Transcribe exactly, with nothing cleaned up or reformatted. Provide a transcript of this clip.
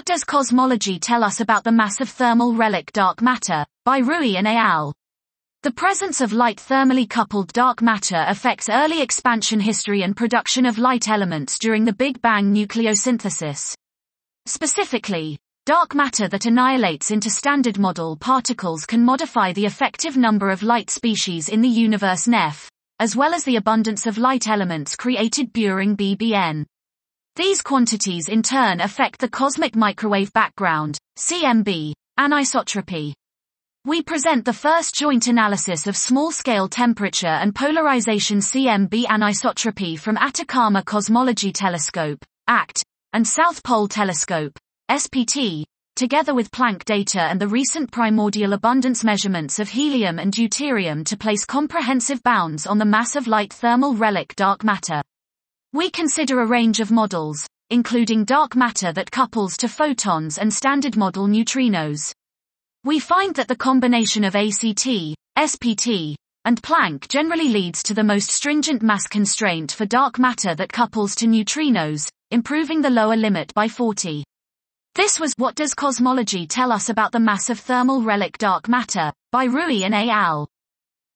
What does cosmology tell us about the mass of thermal relic dark matter? By Rui and al. The presence of light thermally coupled dark matter affects early expansion history and production of light elements during the Big Bang nucleosynthesis. Specifically, dark matter that annihilates into standard model particles can modify the effective number of light species in the universe N E F, as well as the abundance of light elements created during B B N. These quantities in turn affect the cosmic microwave background, C M B, anisotropy. We present the first joint analysis of small-scale temperature and polarization C M B anisotropy from Atacama Cosmology Telescope, A C T, and South Pole Telescope, S P T, together with Planck data and the recent primordial abundance measurements of helium and deuterium to place comprehensive bounds on the mass of light thermal relic dark matter. We consider a range of models, including dark matter that couples to photons and standard model neutrinos. We find that the combination of A C T, S P T, and Planck generally leads to the most stringent mass constraint for dark matter that couples to neutrinos, improving the lower limit by forty. This was What Does Cosmology Tell Us About the Mass of Thermal Relic Dark Matter? By Rui and al.